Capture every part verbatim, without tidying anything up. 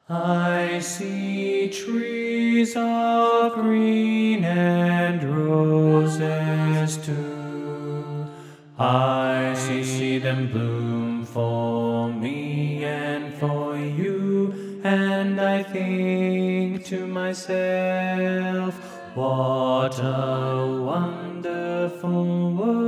I see trees of green and roses too. I see them bloom for me and for you, and I think to myself, what a wonderful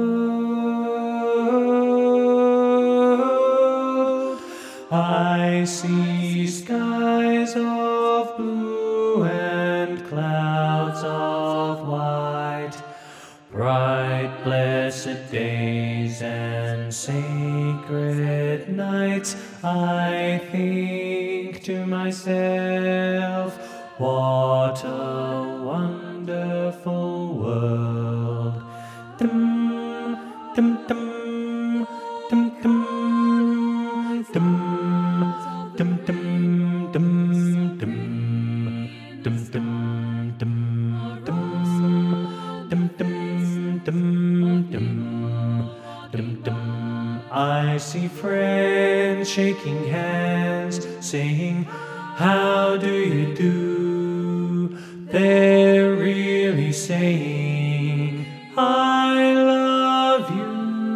world. I see skies of blue and clouds of white, bright blessed days and sacred nights. I think to myself, what a wonderful world. Dum, dum, dum, dum, dum, dum, dum, dum, dum, dum, dum, dum, dum, dum, dum, dum, dum, dum, dum. I see friends shaking hands, saying, how do you do? They're really saying, I love you,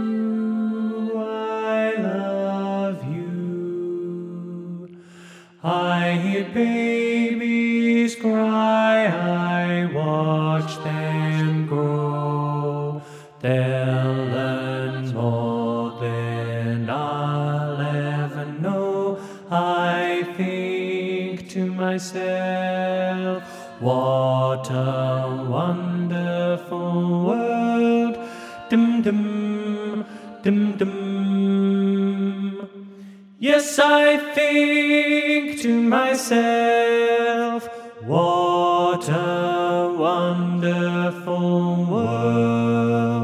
I love you. I hear babies cry, I watch them grow. They'll learn more than I'll ever know. I think to myself, what a wonderful world. Dum dum, dum dum. Yes, I think to myself, what a wonderful world.